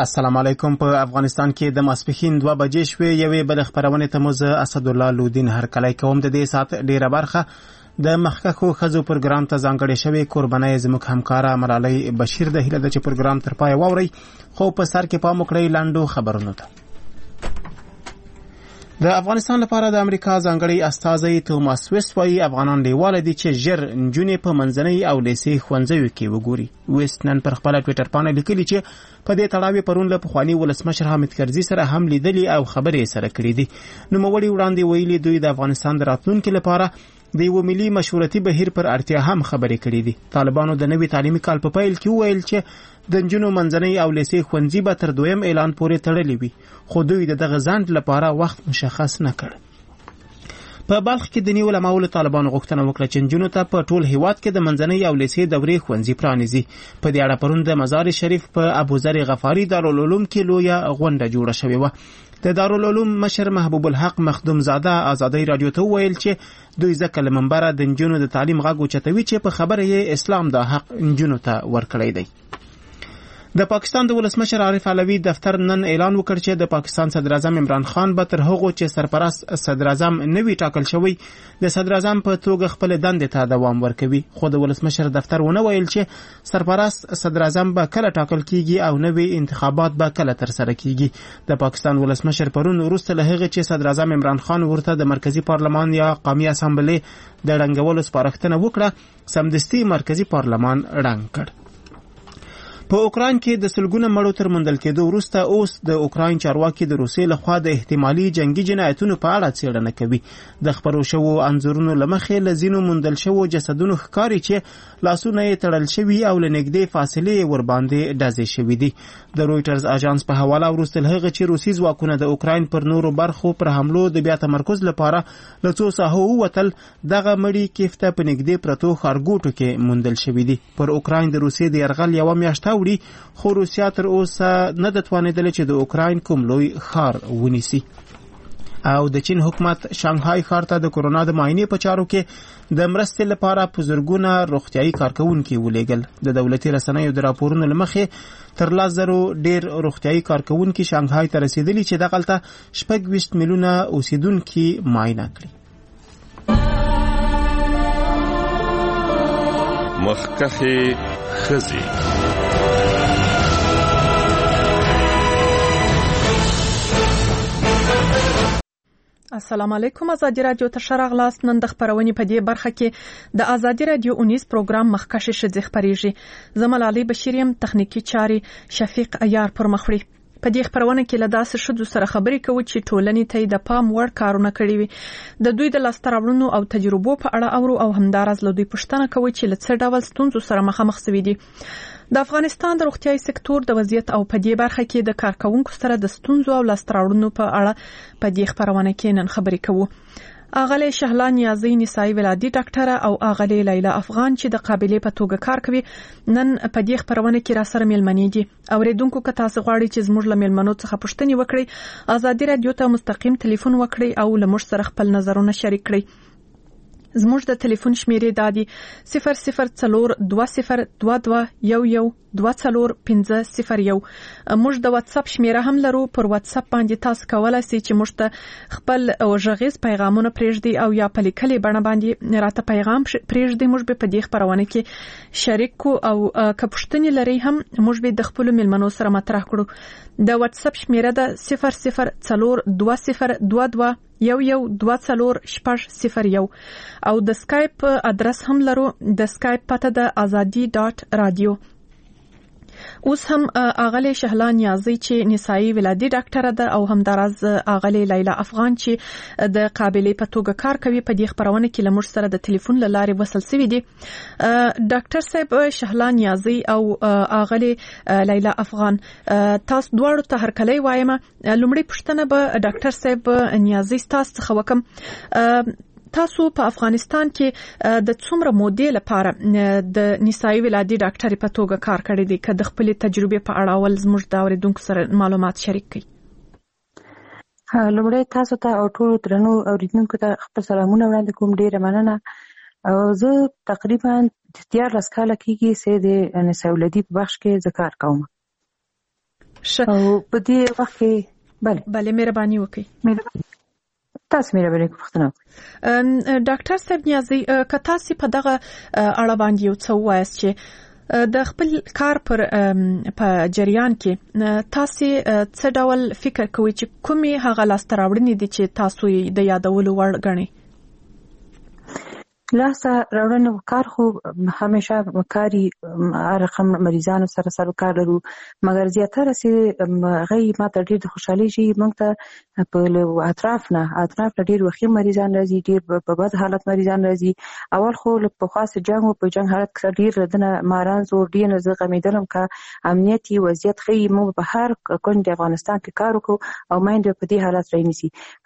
السلام علیکم. په افغانستان کې د ماسپښین 2 بجې شوې. یوې بل خبرونه ته مو زه اسدالله لودین هرکلی کوم. د دې سات ډیره برخه د مخکښو ښځو پروګرام ته ځانګړې شوې. قرباني زموږ همکاره مرالۍ بشیر د هیله د چې پروګرام تر پای واوري، خو په سر کې پام وکړئ لاندو خبرونو ته. د افغانستان لپاره د امریکا ځانګړی استازی توماس ویست وايي افغانان لیواله دي چې ژر نجونې په منځنۍ او لیسې ښوونځیو کې وګوري. ویست نن پر خپله ټویټر پاڼه لیکلي چې په دې تړاو پرون له پخواني ولسمشر حامد کرزي سره هم لیدلي او خبرې سره کړې دي. نوموړي وړاندې ویلي دوی د افغانستان د راتلونکي لپاره د یو ملي مشورتي بهیر پر اړتیا هم خبرې کړې دي. طالبانو د نوي تعلیمي کال په پیل کې وویل چې د نجونو منځنۍ او لیسې ښوونځي به تر 2 اعلان پورې تړلي وي، خو دوی دغه ځنډ لپاره وخت مشخص نه کړ. په بلخ کې د نیو علماو طالبانو غوښتنه وکړه چې نجونو ته په ټول هیواد کې د منځنۍ او لیسې دورې ښوونځي پرانیزي. په دې اړه پرون د مزار شریف په ابوذر غفاری دارالعلوم کې لویه غونډه جوړه شوې وه. د دارالعلوم مشر محبوب الحق مخدوم زاده آزادۍ رادیو ته وویل چې دوی ځکه له منبره د نجونو د تعلیم غږ اوچتوي چې په خبره یې اسلام دا حق نجونو ته ورکړی دی. د پاکستان د ولسمشر عارف علوي دفتر نن اعلان وکړ چې د پاکستان صدر اعظم عمران خان به تر هغو چې سرپرست صدر اعظم نوي ټاکل شوی د صدر اعظم په توګه خپل دندې ته دوام ورکوي. خو د ولسمشر دفتر ونه ویل چې سرپرست صدر اعظم به کله ټاکل کیږي او نوي انتخابات به کله ترسره کیږي. د پاکستان ولسمشر پرون وروسته له هغه چې صدر اعظم عمران خان ورته د مرکزی پارلمان یا قومي اسامبلې د ړنګولو سپارښتنه وکړه، سمدستي مرکزی پارلمان ړنګ کړ. په اوکراین کې د سلګونه مړو تر موندل کېدو وروسته اوس د اوکراین چارواکي د روسیې لخوا د احتمالي جنگي جنایتونو په اړه څېړنه کوي. د خپرو شوو انځورونو له مخې له ځینو موندل شوو جسدونو ښکاري چې لاسونه یې تړل شوي او له نږدې فاصلې ورباندې ډزې شوي دي. د رویټرز اژانس په حواله وروسته له هغه چې روسي ځواکونه د اوکراین پر نورو برخو پر حملو د بیا تمرکز لپاره له څو ساحو ووتل، دغه مړي کیفته په نږدې پرتو ښارګوټو کې موندل شوي دي. پر اوکراین د روسیې د یرغل یوه میاشت وړي، خو روسیا تر اوسه نه ده توانېدله چې د اوکراین کوم لوی ښار ونیسي. او د چین حکومت شانګهای ښار ته د کورونا د معاینې په چارو کې د مرستې لپاره په زرګونه روغتیايي کارکوونکي ولېږل. د دولتي رسنیو د راپورونو له مخې تر 10,000 ډېر روغتیايي کارکوونکي شانګهای ته رسېدلي چې دغلته 26 میلیونه اوسیدونکي معاینه کړي. مخکښې ښځې. السلام علیکم. آزادی رادیو ته ښه راغلاست. نن د خپرونې په دې برخه کې د آزادی رادیو اونیز پروګرام مخکښې ښځې خپریږي. زه ملالۍ بشیر یم، تخنیکی چارې شفیق عیار پر مخ وړي. په دې خپرونه کې له داسې ښځو سره خبرې کوو چې ټولنې ته د پام وړ کارونه کړي وي. د دوی د لاسته راوړنو او تجربو په اړه اورو او همداراز له دوی پوښتنه کوو چې له څه ډول ستونزو سره مخامخ شوي دي. د افغانستان د روغتیايي سکتور د وضعیت او په دې برخه کې د کارکوونکو سره د ستونزو او لاسته راوړنو په اړه په دې خپرونه کې نن خبرې کوو. اغلی شهلا نیازی نسائی ولادي ډاکټره او اغلی لیلا افغان چې د قابلیت په توګه کار کوي نن په دې خبرونه کې را سره ملمنې دي. اوریدونکو که تاسو غواړئ چې زموږ له ملمنو څخه پوښتنې وکړئ، آزادي رادیو ته مستقیم ټلیفون وکړئ او له موږ سره خپل نظرونه شریک کړئ. زموږ د ټلیفون شمیرې دادي 00422211245001. موږ د واتس اپ شمیره هم لرو. پر واتس اپ باندې تاسو کولای شئ چې موږ ته خپل غږیز پیغامونه پرېږدئ او یا په لیکلي بڼه باندې راته پیغام پرېږدئ. موږ به په دې خپرونه کې شریک کو او که پوښتنې لرئ هم موږ به د خپل ملمنو سره مطرح کړو. د واتس اپ شمیره ده 0042211240 او د سکایپ ادرس هم لرو. د سکایپ پته د azadi.radio. اوس هم اغلی شهلا نیازی چې نسائی ولادي ډاکټره ده او همداراز اغلی لیلا افغان چې د قابلیت په توګه کار کوي په دې خبرونه کې لمر سره د ټلیفون لارې وصل شوی دي. ډاکټر صاحب شهلا نیازی او اغلی لیلا افغان، تاسو دواړو ته هرکلی وایم. لومړی پوښتنه به ډاکټر صاحب نیازی تاسو څخه وکم. تاسو په افغانستان کې د څومره مودې لپاره د نسائی ولادي ډاکټري په توګه کار کړی دی؟ که د خپل تجربې په اړه ول زموږ د اوریدونکو سره معلومات شریک کړئ. لومړی تاسو ته او ټولو درنو اوریدونکو ته خپل سلامونه وړاندې کوم. ډیره مننه. زه تقریبا 13 کاله کېږي چې د نسائی ولادي په بخش کې کار کوم. او په دې وخت کې بله مهرباني وکړئ. تاسو مهرباني پوښتنه وکړئ. ډاکټر صاحب نیازی که تاسو په دغه اړه باندې یو څه وایاست چې د خپل کار په جریان کې تاسو څه ډول فکر کوئ چې کومې هغه لاسته راوړنې دي چې تاسو د یادولو وړ ګڼئ؟ لاسته راوړنې کار خو همیشه کاری رقم مریضانو سره کار لرو، مګر زیاتره چې غي ما ته ډیر د خوشحالي شي موږ ته په اطراف ډیر وخی مریضان راځي، ډیر په بد حالت مریضان راځي. اول خو په خاص جنگ او په جنگ حالت کې ډیر دنه ماران زور ډیر نه زغمیدلم کا امنیتي وضعیت خي مو په هر کونج د افغانستان کې کار وکړو او مایند په دې حالت راځي.